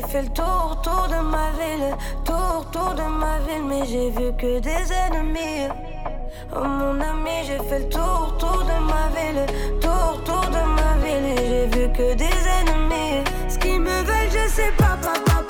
fait le tour de ma ville, tour de ma ville, mais j'ai vu que des ennemis. Oh mon ami, j'ai fait le tour de ma ville, tour de ma ville, et j'ai vu que des ennemis. Ce qu'ils me veulent, je sais pas,